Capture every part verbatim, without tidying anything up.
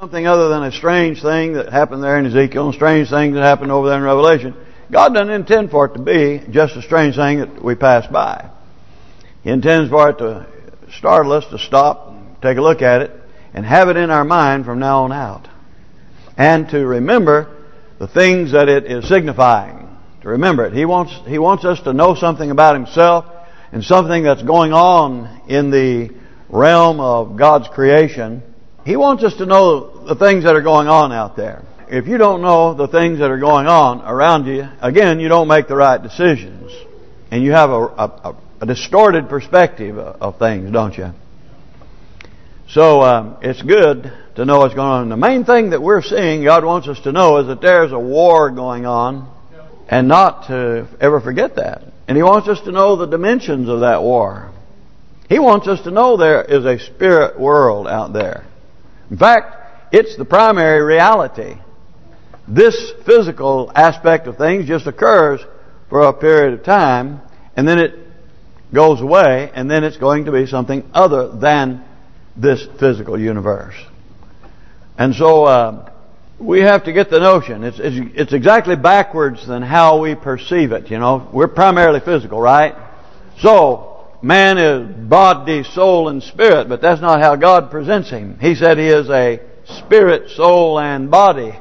something other than a strange thing that happened there in Ezekiel and strange things that happened over there in Revelation. God doesn't intend for it to be just a strange thing that we pass by. He intends for it to startle us, to stop, and take a look at it, and have it in our mind from now on out. And to remember the things that it is signifying. To remember it. He wants He wants us to know something about Himself and something that's going on in the realm of God's creation. He wants us to know the things that are going on out there. If you don't know the things that are going on around you, again, you don't make the right decisions. And you have a, a, a distorted perspective of things, don't you? So um, it's good to know what's going on. The main thing that we're seeing, God wants us to know, is that there's a war going on, and not to ever forget that. And He wants us to know the dimensions of that war. He wants us to know there is a spirit world out there. In fact, it's the primary reality. This physical aspect of things just occurs for a period of time, and then it goes away, and then it's going to be something other than this physical universe. And so uh, we have to get the notion. It's, it's it's exactly backwards than how we perceive it. You know, we're primarily physical, right? So man is body, soul, and spirit, but that's not how God presents Him. He said He is a spirit, soul, and body.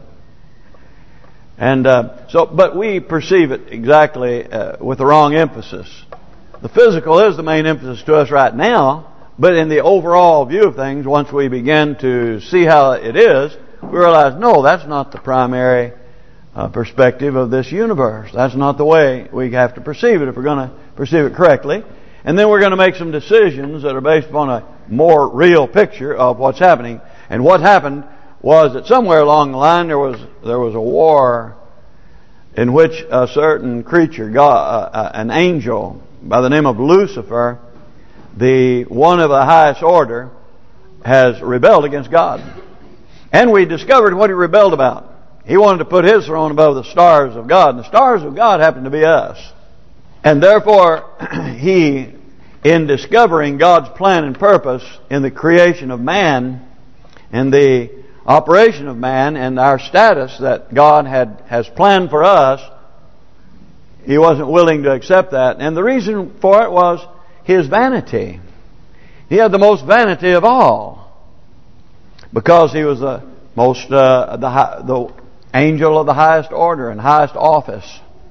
and uh, so, but we perceive it exactly uh, with the wrong emphasis. The physical is the main emphasis to us right now. But in the overall view of things, once we begin to see how it is, we realize, no, that's not the primary uh, perspective of this universe. That's not the way we have to perceive it if we're going to perceive it correctly. And then we're going to make some decisions that are based upon a more real picture of what's happening. And what happened was that somewhere along the line there was there was a war in which a certain creature, God, uh, an angel by the name of Lucifer, the one of the highest order, has rebelled against God. And we discovered what he rebelled about. He wanted to put his throne above the stars of God. And the stars of God happen to be us. And therefore, he, in discovering God's plan and purpose in the creation of man, and the operation of man, and our status that God had has planned for us, he wasn't willing to accept that. And the reason for it was his vanity. He had the most vanity of all, because he was the most uh, the high, the angel of the highest order and highest office.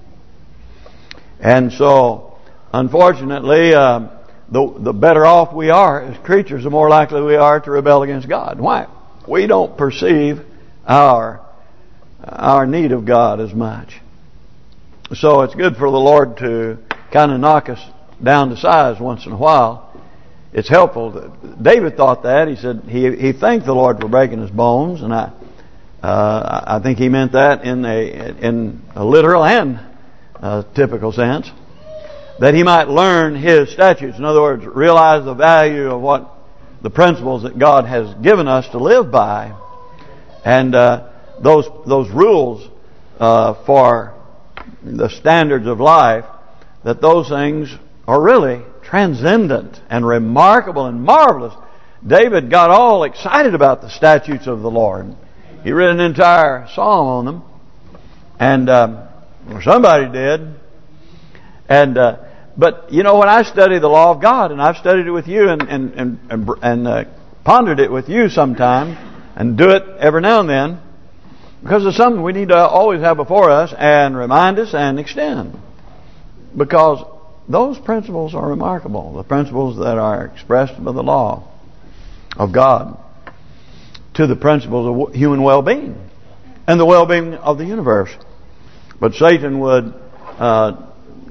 And so, unfortunately, uh, the the better off we are as creatures, the more likely we are to rebel against God. Why? We don't perceive our our need of God as much. So it's good for the Lord to kind of knock us down to size once in a while. It's helpful. David thought that. He said he he thanked the Lord for breaking his bones, and I uh, I think he meant that in a in a literal and a typical sense, that he might learn His statutes. In other words, realize the value of what the principles that God has given us to live by, and uh, those those rules uh, for the standards of life. That those things are really transcendent and remarkable and marvelous. David got all excited about the statutes of the Lord. He read an entire psalm on them, and um, somebody did. And uh, but you know, when I study the law of God, and I've studied it with you, and and and and, and uh, pondered it with you sometime, and do it every now and then, because it's something we need to always have before us and remind us and extend. Because those principles are remarkable. The principles that are expressed by the law of God to the principles of human well-being and the well-being of the universe. But Satan would uh,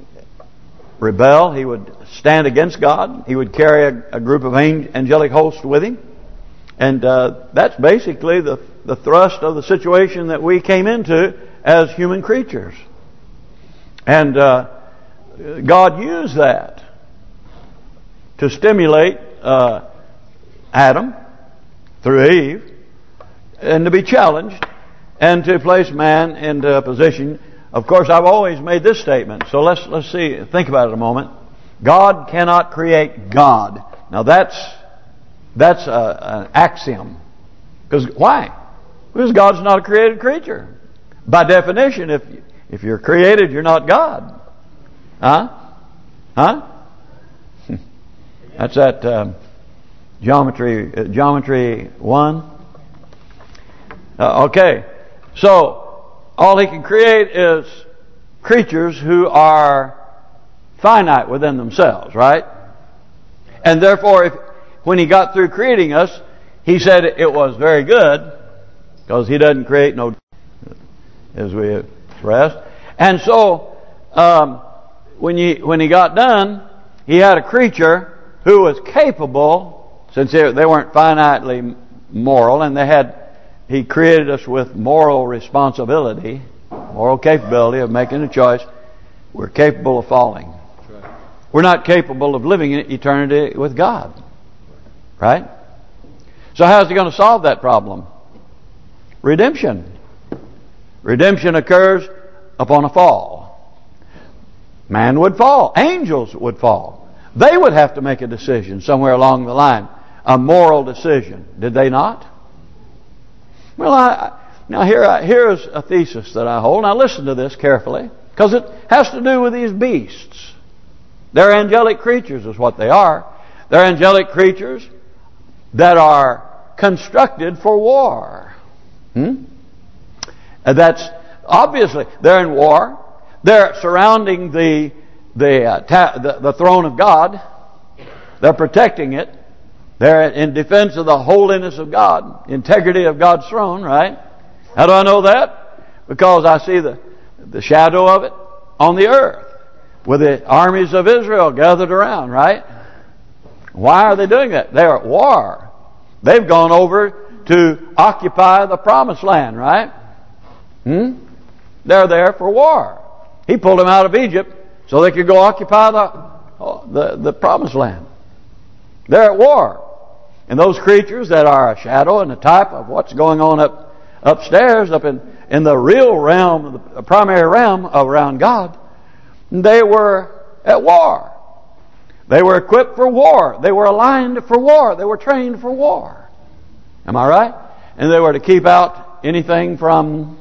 rebel. He would stand against God. He would carry a, a group of angelic hosts with him. And uh, that's basically the, the thrust of the situation that we came into as human creatures. And uh, God used that to stimulate uh, Adam through Eve, and to be challenged, and to place man into a position. Of course, I've always made this statement. So let's let's see, think about it a moment. God cannot create God. Now that's that's a, an axiom. Because why? Because God's not a created creature. By definition, if if you're created, you're not God. Huh? Huh? That's that um, geometry uh, geometry one. Uh, okay, so all He can create is creatures who are finite within themselves, right? And therefore, if when He got through creating us, He said it was very good, because He doesn't create no, as we expressed. And so, um, when you when He got done, He had a creature who was capable, since they, they weren't finitely moral, and they had, He created us with moral responsibility, moral capability of making a choice. We're capable of falling. We're not capable of living in eternity with God. Right? So how's He going to solve that problem? Redemption. Redemption occurs upon a fall. Man would fall. Angels would fall. They would have to make a decision somewhere along the line. A moral decision. Did they not? Well, I, now here I, here's a thesis that I hold. Now listen to this carefully, because it has to do with these beasts. They're angelic creatures is what they are. They're angelic creatures that are constructed for war. Hmm? And that's obviously they're in war. They're surrounding the the, uh, ta the the throne of God. They're protecting it. They're in defense of the holiness of God, integrity of God's throne. Right? How do I know that? Because I see the the shadow of it on the earth, with the armies of Israel gathered around, right? Why are they doing that? They're at war. They've gone over to occupy the promised land, right? Hmm? They're there for war. He pulled them out of Egypt so they could go occupy the, the, the promised land. They're at war. And those creatures that are a shadow and a type of what's going on up upstairs, up in, in the real realm, the primary realm around God, they were at war. They were equipped for war. They were aligned for war. They were trained for war. Am I right? And they were to keep out anything from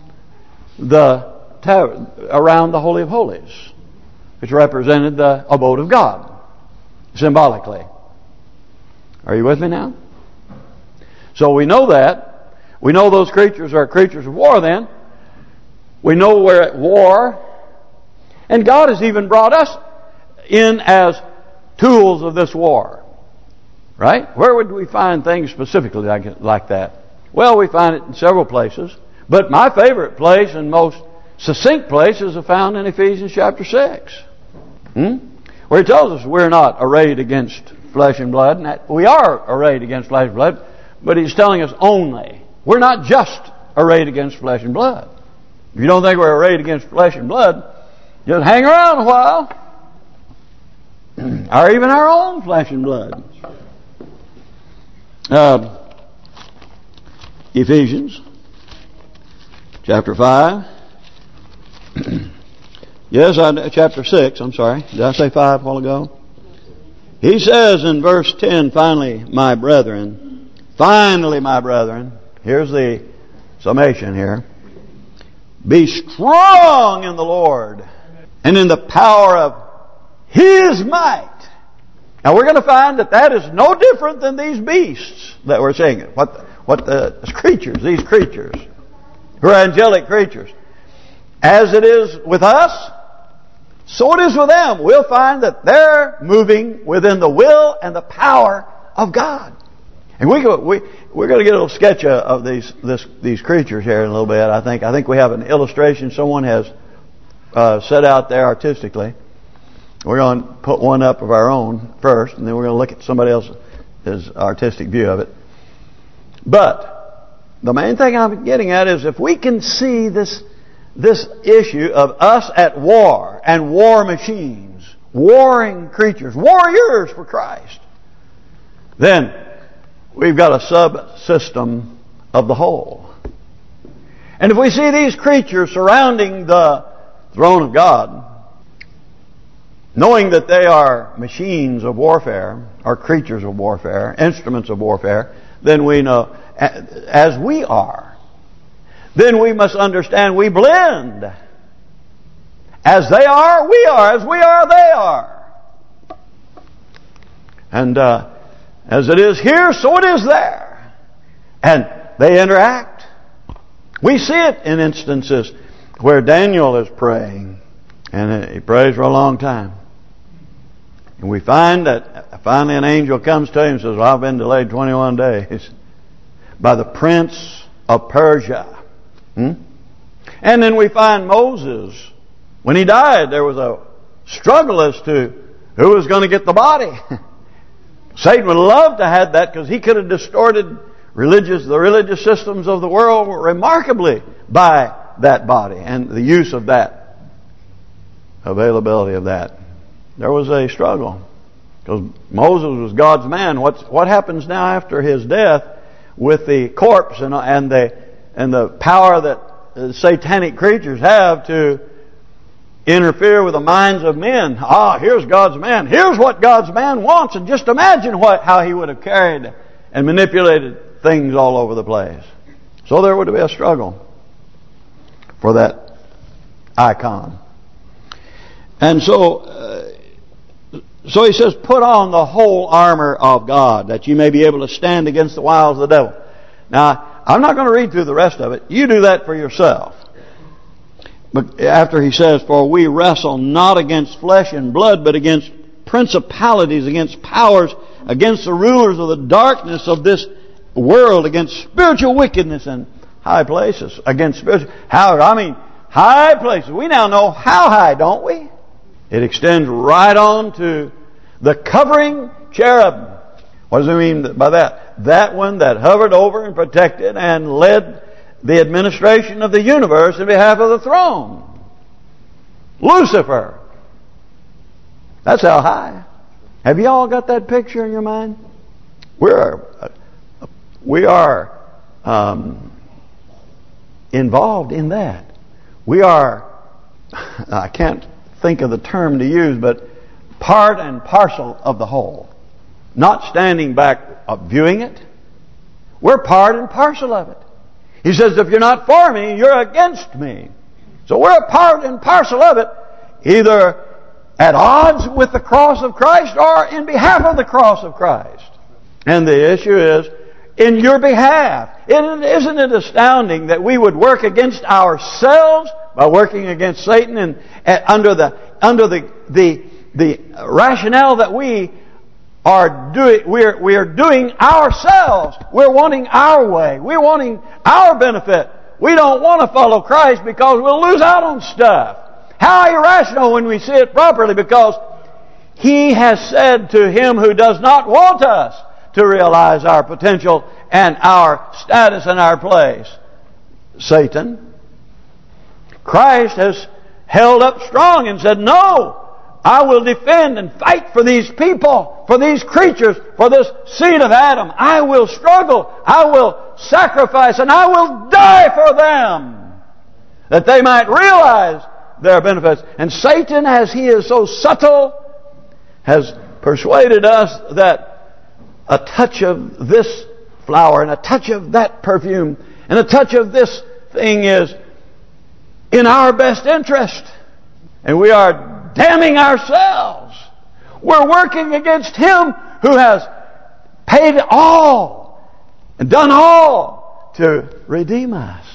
the around the Holy of Holies, which represented the abode of God, symbolically. Are you with me now? So we know that. We know those creatures are creatures of war then. We know we're at war. And God has even brought us in as tools of this war. Right? Where would we find things specifically like, like that? Well, we find it in several places. But my favorite place and most succinct place is found in Ephesians chapter six. Hmm? Where He tells us we're not arrayed against flesh and blood. And that we are arrayed against flesh and blood. But He's telling us only. We're not just arrayed against flesh and blood. If you don't think we're arrayed against flesh and blood, just hang around a while. Or even our own flesh and blood. Uh, Ephesians chapter five. Yes, I, chapter six, I'm sorry. Did I say five a while ago? He says in verse ten, finally, my brethren, finally, my brethren, here's the summation here. Be strong in the Lord and in the power of His might. Now we're going to find that that is no different than these beasts that we're seeing. What the, what the creatures, these creatures, who are angelic creatures. As it is with us, so it is with them. We'll find that they're moving within the will and the power of God. And we go, we we're going to get a little sketch of these this these creatures here in a little bit. I think I think we have an illustration someone has uh, set out there artistically. We're going to put one up of our own first, and then we're going to look at somebody else's artistic view of it. But the main thing I'm getting at is if we can see this this issue of us at war and war machines, warring creatures, warriors for Christ, then we've got a subsystem of the whole. And if we see these creatures surrounding the throne of God, knowing that they are machines of warfare, or creatures of warfare, instruments of warfare, than we know, as we are, then we must understand we blend. As they are, we are. As we are, they are. And uh, as it is here, so it is there. And they interact. We see it in instances where Daniel is praying. And he prays for a long time. And we find that finally an angel comes to him and says, well, I've been delayed twenty-one days by the prince of Persia. Hmm? And then we find Moses. When he died, there was a struggle as to who was going to get the body. Satan would love to have that because he could have distorted religious the religious systems of the world remarkably by that body and the use of that, availability of that. There was a struggle because Moses was God's man. What's what happens now after his death with the corpse and and the and the power that the satanic creatures have to interfere with the minds of men? Ah, here's God's man. Here's what God's man wants, and just imagine what how he would have carried and manipulated things all over the place. So there would be a struggle for that icon. And so, uh, so he says, put on the whole armor of God, that you may be able to stand against the wiles of the devil. Now, I'm not going to read through the rest of it. You do that for yourself. But after he says, for we wrestle not against flesh and blood, but against principalities, against powers, against the rulers of the darkness of this world, against spiritual wickedness in high places. Against spiritual, how, I mean, high places. We now know how high, don't we? It extends right on to the covering cherub. What does it mean by that? That one that hovered over and protected and led the administration of the universe in behalf of the throne. Lucifer. That's how high. Have you all got that picture in your mind? We're we are um, involved in that. We are, I can't think of the term to use, but part and parcel of the whole. Not standing back viewing it. We're part and parcel of it. He says, if you're not for me, you're against me. So we're a part and parcel of it, either at odds with the cross of Christ or in behalf of the cross of Christ. And the issue is, in your behalf. Isn't it astounding that we would work against ourselves by working against Satan and, and under the under the the the rationale that we are doing we're we're doing ourselves. We're wanting our way. We're wanting our benefit. We don't want to follow Christ because we'll lose out on stuff. How irrational when we see it properly, because He has said to him who does not want us to realize our potential and our status and our place, Satan, Christ has held up strong and said, no, I will defend and fight for these people, for these creatures, for this seed of Adam. I will struggle, I will sacrifice, and I will die for them, that they might realize their benefits. And Satan, as he is so subtle, has persuaded us that a touch of this flower and a touch of that perfume and a touch of this thing is in our best interest. And we are damning ourselves. We're working against Him who has paid all and done all to redeem us,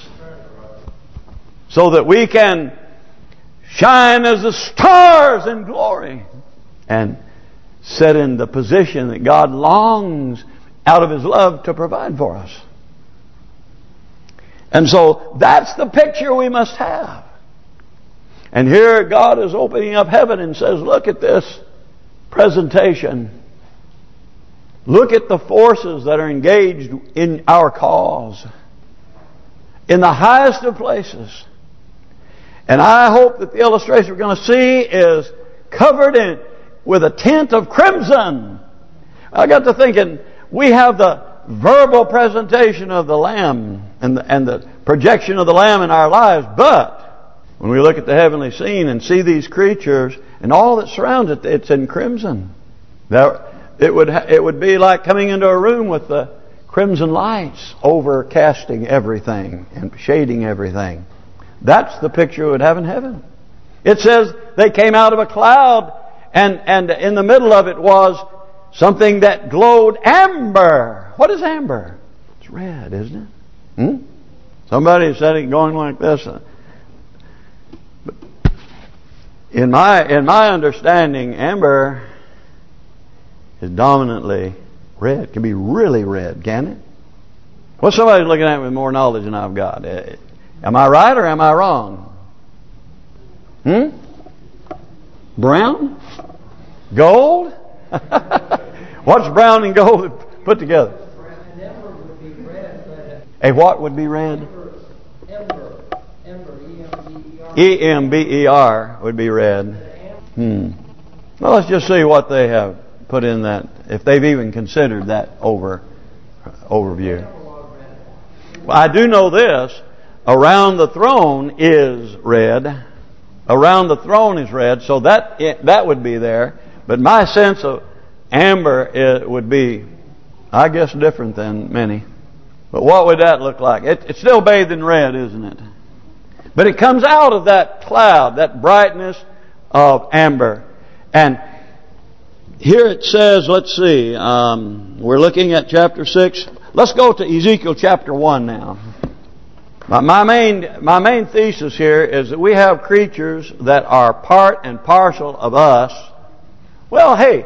so that we can shine as the stars in glory and set in the position that God longs out of His love to provide for us. And so that's the picture we must have. And here God is opening up heaven and says, look at this presentation. Look at the forces that are engaged in our cause, in the highest of places. And I hope that the illustration we're going to see is covered in with a tint of crimson. I got to thinking, we have the verbal presentation of the Lamb and the, and the projection of the Lamb in our lives, but when we look at the heavenly scene and see these creatures and all that surrounds it, it's in crimson. Now, it would it would be like coming into a room with the crimson lights overcasting everything and shading everything. That's the picture we would have in heaven. It says they came out of a cloud, and, and in the middle of it was something that glowed amber. What is amber? It's red, isn't it? Hmm? Somebody said it going like this. But in my in my understanding, amber is dominantly red. It can be really red, can it? Well, somebody's looking at me with more knowledge than I've got. Am I right or am I wrong? Hmm? Brown? Gold? What's brown and gold put together? An ember would be red. A what would be red? Ember. Ember. E M B E R. E M B E R would be red. Hmm. Well, let's just see what they have put in that, if they've even considered that over overview. Well, I do know this. Around the throne is red. Around the throne is red, so that that would be there. But my sense of amber it would be, I guess, different than many. But what would that look like? It, it's still bathed in red, isn't it? But it comes out of that cloud, that brightness of amber. And here it says, let's see, um, we're looking at chapter six. Let's go to Ezekiel chapter one now. My, my main my main thesis here is that we have creatures that are part and parcel of us. Well, hey,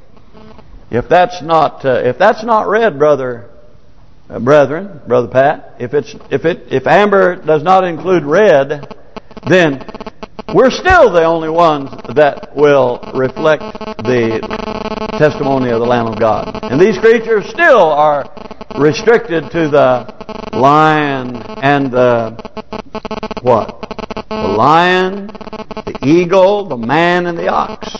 if that's not uh, if that's not red, brother, uh, brethren, brother Pat, if it's if it if amber does not include red, then we're still the only ones that will reflect the testimony of the Lamb of God. And these creatures still are restricted to the lion and the what? The lion, the eagle, the man, and the ox.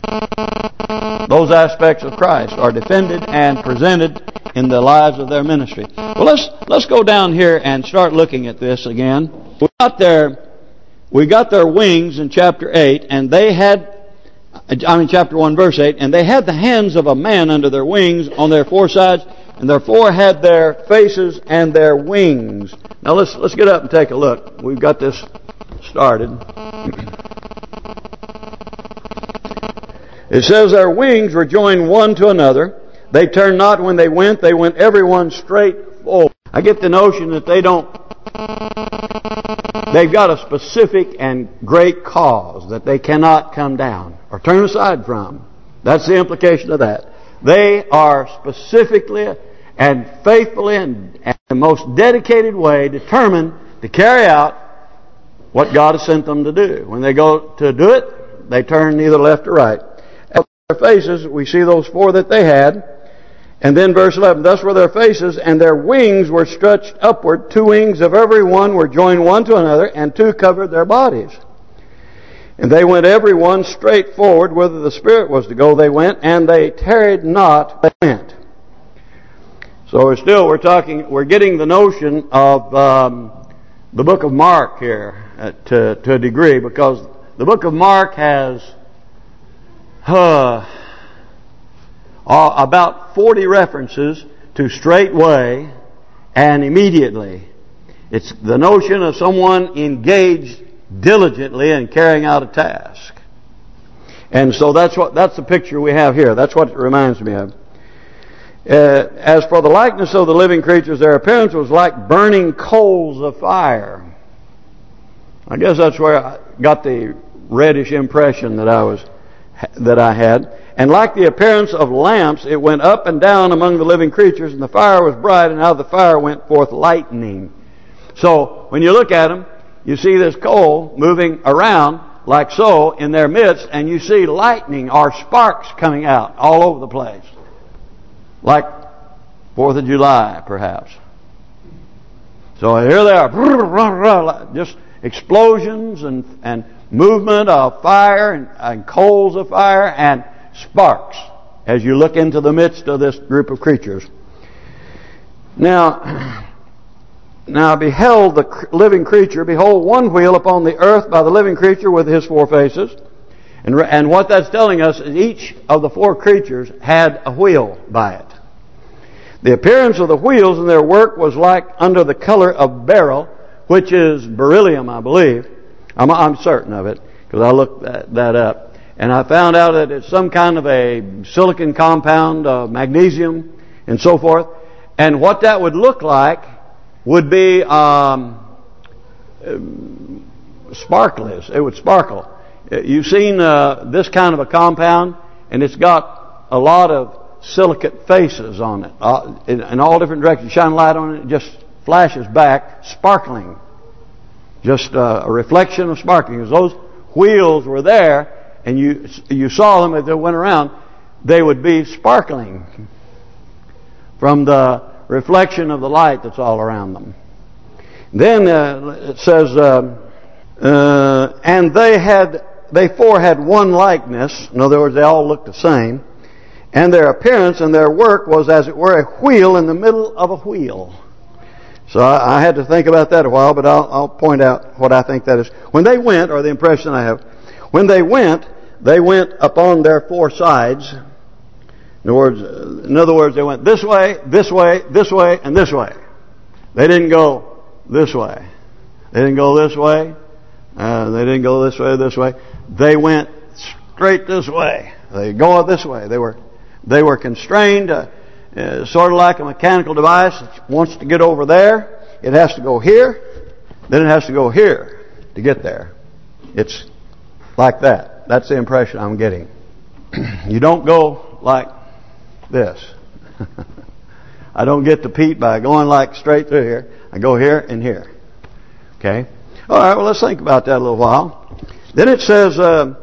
Those aspects of Christ are defended and presented in the lives of their ministry. Well, let's let's go down here and start looking at this again. We got their we got their wings in chapter eight, and they had, I mean chapter one, verse eight, and they had the hands of a man under their wings on their four sides, and their four had their faces and their wings. Now let's let's get up and take a look. We've got this started. It says their wings were joined one to another. They turned not when they went. They went every one straight forward. I get the notion that they don't, they've got a specific and great cause that they cannot come down or turn aside from. That's the implication of that. They are specifically and faithfully and in the most dedicated way determined to carry out what God has sent them to do. When they go to do it, they turn neither left or right. At their faces, we see those four that they had. And then verse eleven, thus were their faces, and their wings were stretched upward. Two wings of every one were joined one to another, and two covered their bodies. And they went every one straight forward, whither the Spirit was to go, they went, and they tarried not, they went. So we're still, we're talking, we're getting the notion of um, the book of Mark here uh, to, to a degree, because the book of Mark has uh, uh, about forty references to straightway and immediately. It's the notion of someone engaged diligently in carrying out a task. And so that's what that's the picture we have here. That's what it reminds me of. Uh, as for the likeness of the living creatures, their appearance was like burning coals of fire. I guess that's where I got the reddish impression that I was that I had. And like the appearance of lamps, it went up and down among the living creatures, and the fire was bright, and out of the fire went forth lightning. So when you look at them, you see this coal moving around like so in their midst, and you see lightning or sparks coming out all over the place. Like fourth of July, perhaps. So here they are, just explosions and, and movement of fire and, and coals of fire and sparks as you look into the midst of this group of creatures. Now, now beheld the living creature, behold one wheel upon the earth by the living creature with his four faces. And, and what that's telling us is each of the four creatures had a wheel by it. The appearance of the wheels and their work was like under the color of beryl, which is beryllium, I believe. I'm, I'm certain of it, because I looked that, that up. And I found out that it's some kind of a silicon compound, uh, magnesium, and so forth. And what that would look like would be um, sparkles. It would sparkle. You've seen uh, this kind of a compound, and it's got a lot of silicate faces on it, uh, in, in all different directions. Shine a light on it, it just flashes back, sparkling. Just uh, a reflection of sparkling. As those wheels were there, and you you saw them as they went around, they would be sparkling from the reflection of the light that's all around them. Then uh, it says, uh, uh, and they had, they four had one likeness. In other words, they all looked the same. And their appearance and their work was as it were a wheel in the middle of a wheel. So I, I had to think about that a while, but I'll, I'll point out what I think that is. When they went, or the impression I have, when they went, they went upon their four sides. In other words, in other words, they went this way, this way, this way, and this way. They didn't go this way. They didn't go this way. Uh, they didn't go this way, this way. They went straight this way. They go this way. They were, they were constrained, uh, uh, sort of like a mechanical device that wants to get over there. It has to go here, then it has to go here to get there. It's like that. That's the impression I'm getting. You don't go like this. I don't get to Pete by going like straight through here. I go here and here. Okay? All right, well, let's think about that a little while. Then it says, uh,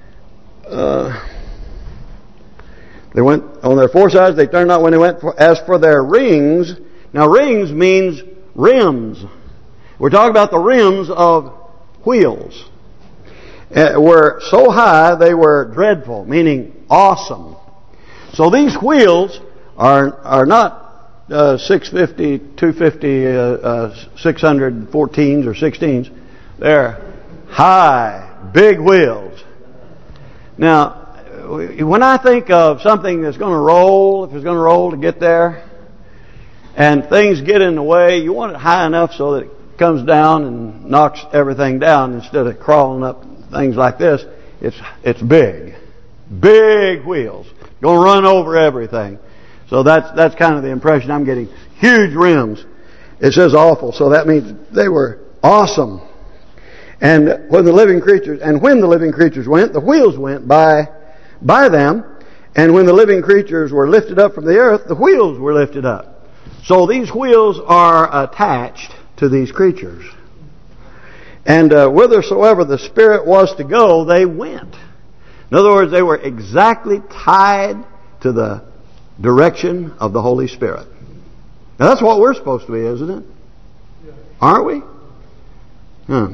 uh, they went on their four sides, they turned not when they went. For, as for their rings, now rings means rims. We're talking about the rims of wheels. Uh, were so high they were dreadful, meaning awesome. So these wheels are are not uh, six fifty, two fifty, uh, uh, six fourteens or sixteens. They're high, big wheels. Now, when I think of something that's going to roll, if it's going to roll to get there, and things get in the way, you want it high enough so that it comes down and knocks everything down instead of crawling up things like this. It's it's big, big wheels, going to run over everything. So that's that's kind of the impression I'm getting. Huge rims. It says awful, so that means they were awesome. And when the living creatures and when the living creatures went, the wheels went by by them. And when the living creatures were lifted up from the earth, the wheels were lifted up. So these wheels are attached to these creatures. And uh, whithersoever the Spirit was to go, they went. In other words, they were exactly tied to the direction of the Holy Spirit. Now that's what we're supposed to be, isn't it? Aren't we? Hmm.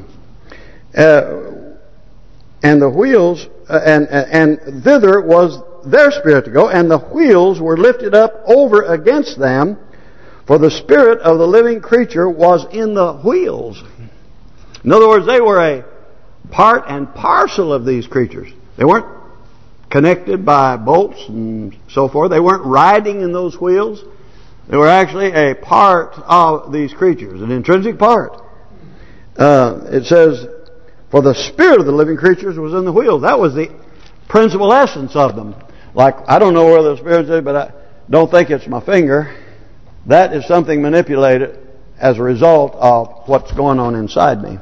Uh, and the wheels, uh, and, and thither was their spirit to go, and the wheels were lifted up over against them, for the spirit of the living creature was in the wheels. In other words, they were a part and parcel of these creatures. They weren't connected by bolts and so forth. They weren't riding in those wheels. They were actually a part of these creatures, an intrinsic part. Uh, it says, for the spirit of the living creatures was in the wheels. That was the principal essence of them. Like, I don't know where the spirit is, but I don't think it's my finger. That is something manipulated as a result of what's going on inside me.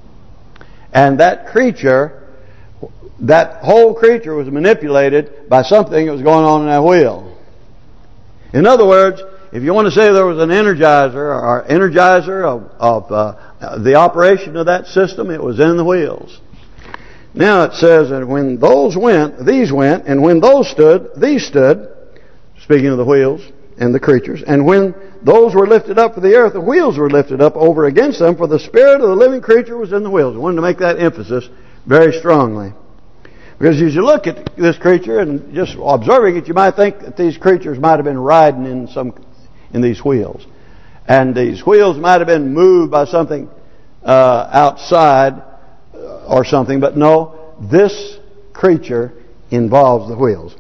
And that creature, that whole creature was manipulated by something that was going on in that wheel. In other words, if you want to say there was an energizer or energizer of, of uh, the operation of that system, it was in the wheels. Now it says that when those went, these went, and when those stood, these stood, speaking of the wheels and the creatures, and when those were lifted up for the earth, the wheels were lifted up over against them, for the spirit of the living creature was in the wheels. I wanted to make that emphasis very strongly. Because as you look at this creature and just observing it, you might think that these creatures might have been riding in some in these wheels. And these wheels might have been moved by something uh, outside or something. But no, this creature involves the wheels.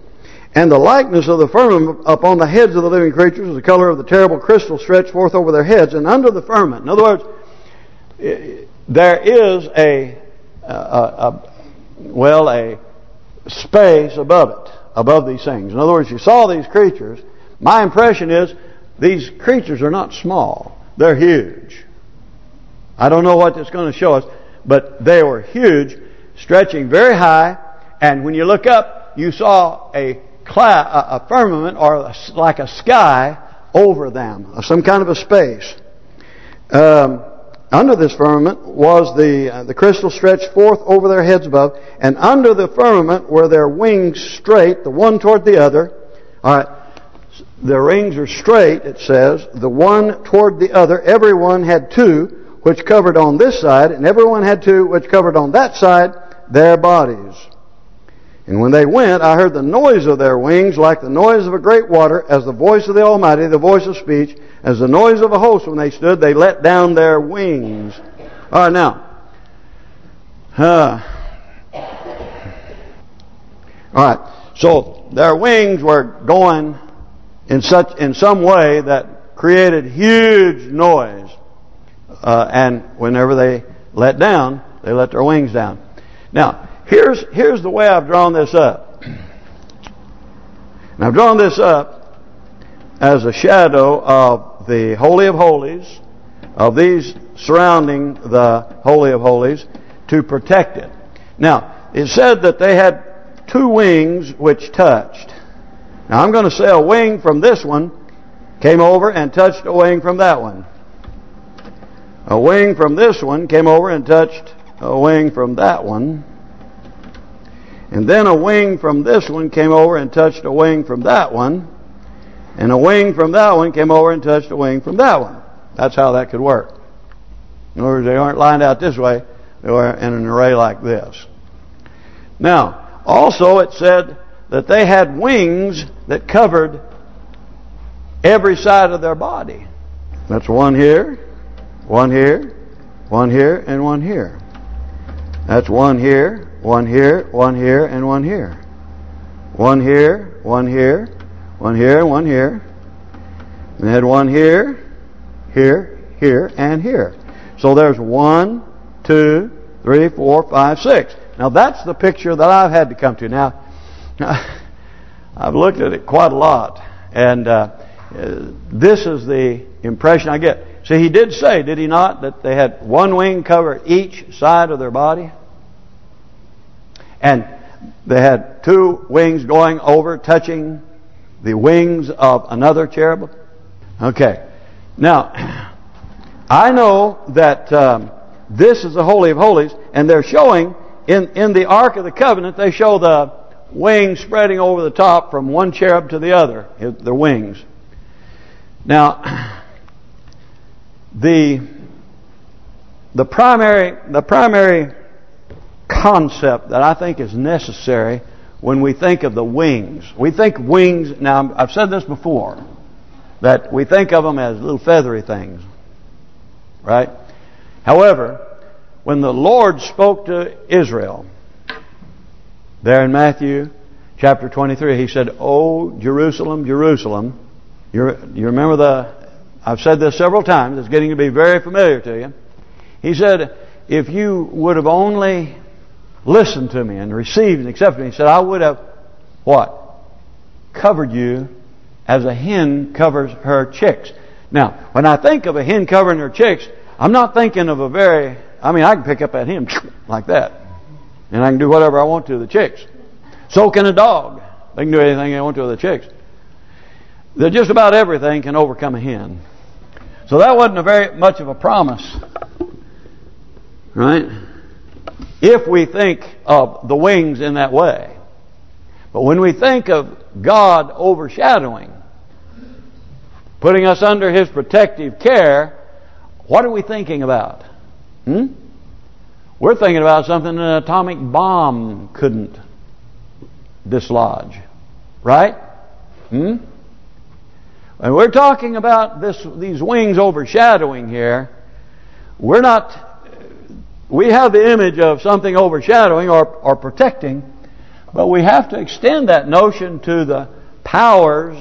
And the likeness of the firmament upon the heads of the living creatures is the color of the terrible crystal stretched forth over their heads. And under the firmament, in other words, there is a, a, a well, a space above it, above these things. In other words, you saw these creatures. My impression is these creatures are not small. They're huge. I don't know what it's going to show us, but they were huge, stretching very high. And when you look up, you saw a a firmament, or like a sky over them, some kind of a space. Um, under this firmament was the uh, the crystal stretched forth over their heads above, and under the firmament were their wings straight, the one toward the other. All right, their wings are straight, it says, the one toward the other. Everyone had two, which covered on this side, and everyone had two, which covered on that side, their bodies. And when they went, I heard the noise of their wings like the noise of a great water, as the voice of the Almighty, the voice of speech, as the noise of a host. When they stood, they let down their wings. All right, now. Uh, all right, so their wings were going in such in some way that created huge noise. Uh, and whenever they let down, they let their wings down. Now, Here's here's the way I've drawn this up. And I've drawn this up as a shadow of the Holy of Holies, of these surrounding the Holy of Holies, to protect it. Now, it said that they had two wings which touched. Now, I'm going to say a wing from this one came over and touched a wing from that one. A wing from this one came over and touched a wing from that one. And then a wing from this one came over and touched a wing from that one. And a wing from that one came over and touched a wing from that one. That's how that could work. In other words, they aren't lined out this way. They were in an array like this. Now, also it said that they had wings that covered every side of their body. That's one here, one here, one here, and one here. That's one here, one here, one here, and one here. One here, one here, one here, and one here. And they had one here, here, here, and here. So there's one, two, three, four, five, six. Now that's the picture that I've had to come to. Now, I've looked at it quite a lot. And uh, this is the impression I get. See, he did say, did he not, that they had one wing cover each side of their body? And they had two wings going over, touching the wings of another cherub. Okay. Now, I know that um, this is the Holy of Holies, and they're showing, in, in the Ark of the Covenant, they show the wings spreading over the top from one cherub to the other, their wings. Now, the the primary the primary concept that I think is necessary when we think of the wings, we think wings. Now, I've said this before, that we think of them as little feathery things, right? However, when the Lord spoke to Israel, there in Matthew chapter twenty-three, He said, "Oh, Jerusalem, Jerusalem." You you remember the? I've said this several times. It's getting to be very familiar to you. He said, if you would have only listened to me and received and accepted me, He said, I would have, what? Covered you as a hen covers her chicks. Now, when I think of a hen covering her chicks, I'm not thinking of a very, I mean, I can pick up that hen like that. And I can do whatever I want to the chicks. So can a dog. They can do anything they want to with the chicks. That just about everything can overcome a hen. So that wasn't a very much of a promise, right? If we think of the wings in that way. But when we think of God overshadowing, putting us under His protective care, what are we thinking about? Hmm? We're thinking about something an atomic bomb couldn't dislodge. Right? Hmm? And we're talking about this, these wings overshadowing here. We're not, we have the image of something overshadowing or, or protecting But we have to extend that notion to the powers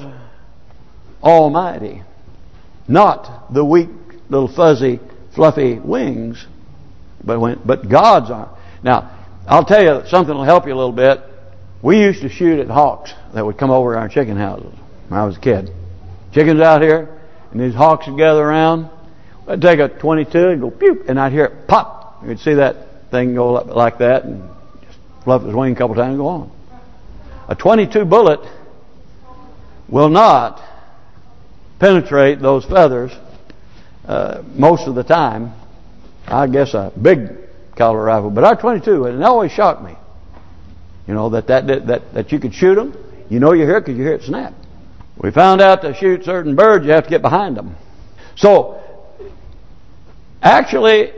almighty, not the weak little fuzzy fluffy wings, but when but God's arm. Now, I'll tell you something will help you a little bit. We used to shoot at hawks that would come over our chicken houses when I was a kid. Chickens out here, and these hawks would gather around. I'd take a twenty-two and go pew, and I'd hear it pop. You'd see that thing go like that, and just fluff his wing a couple times and go on. A twenty-two bullet will not penetrate those feathers uh, most of the time. I guess a big caliber rifle, but our twenty-two, and it always shocked me. You know that that that that you could shoot them. You know you hear it because you hear it snap. We found out to shoot certain birds, you have to get behind them. So, actually,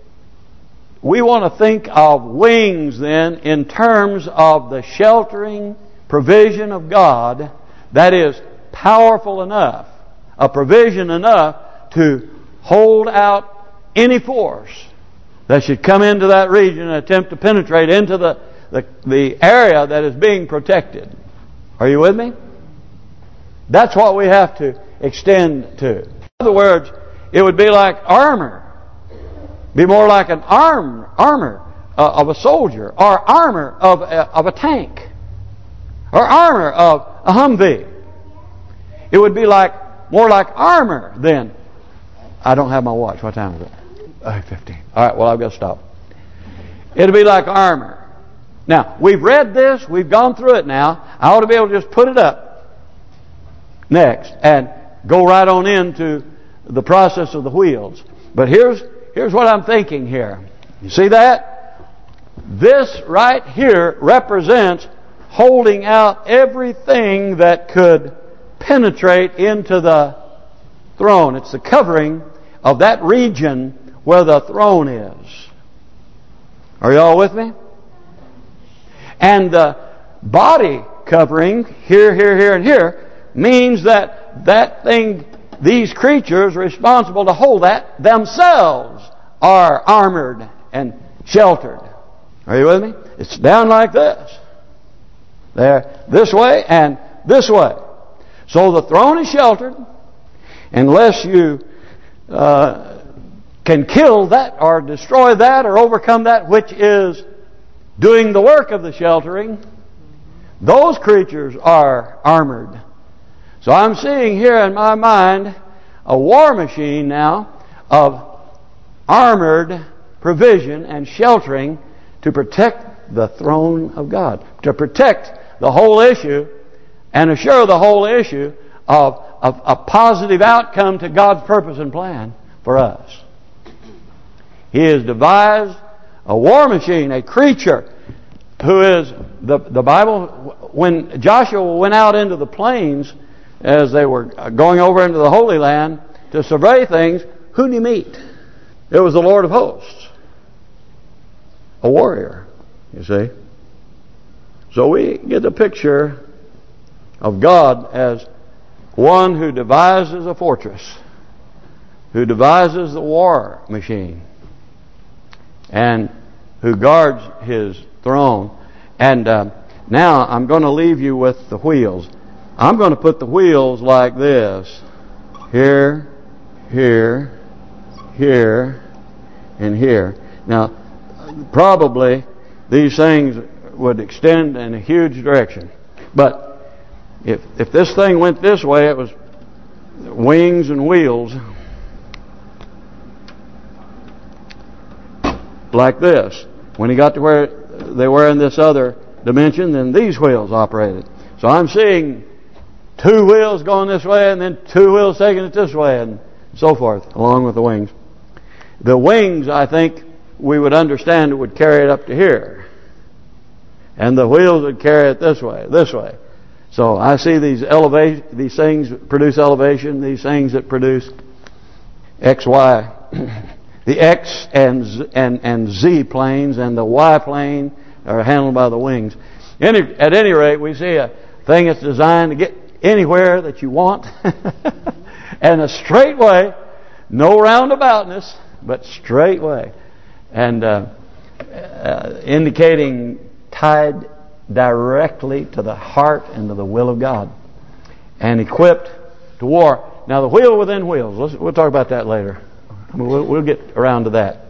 we want to think of wings then in terms of the sheltering provision of God that is powerful enough, a provision enough to hold out any force that should come into that region and attempt to penetrate into the, the, the area that is being protected. Are you with me? That's what we have to extend to. In other words, it would be like armor. Be more like an arm, armor uh, of a soldier, or armor of a, of a tank, or armor of a Humvee. It would be like more like armor then. I don't have my watch. What time is it? Oh, fifteen. All right, well, I've got to stop. It'll be like armor. Now, we've read this. We've gone through it now. I ought to be able to just put it up next and go right on into the process of the wheels. But here's here's what I'm thinking here. You see that? This right here represents holding out everything that could penetrate into the throne. It's the covering of that region where the throne is. Are you all with me? And the body covering here, here, here, and here means that that thing, these creatures responsible to hold that themselves are armored and sheltered. Are you with me? It's down like this. They're this way and this way. So the throne is sheltered unless you uh, can kill that or destroy that or overcome that which is doing the work of the sheltering. Those creatures are armored. So I'm seeing here in my mind a war machine now of armored provision and sheltering to protect the throne of God, to protect the whole issue and assure the whole issue of, of a positive outcome to God's purpose and plan for us. He has devised a war machine, a creature who is, the, the Bible, when Joshua went out into the plains as they were going over into the Holy Land to survey things, who did he meet? It was the Lord of hosts. A warrior, you see. So we get the picture of God as one who devises a fortress, who devises the war machine, and who guards His throne. And uh, now I'm going to leave you with the wheels. I'm going to put the wheels like this. Here, here, here, and here. Now, probably these things would extend in a huge direction. But if if this thing went this way, it was wings and wheels. Like this. When he got to where they were in this other dimension, then these wheels operated. So I'm seeing two wheels going this way and then two wheels taking it this way and so forth, along with the wings. The wings, I think, we would understand would carry it up to here. And the wheels would carry it this way, this way. So I see these elevation, these things produce elevation, these things that produce X, Y. The X and Z, and and Z planes and the Y plane are handled by the wings. Any, at any rate, we see a thing that's designed to get anywhere that you want, and a straight way, no roundaboutness, but straight way, and uh, uh, indicating tide directly to the heart and to the will of God, and equipped to war. Now the wheel within wheels. Let's, we'll talk about that later. I mean, we'll, we'll get around to that.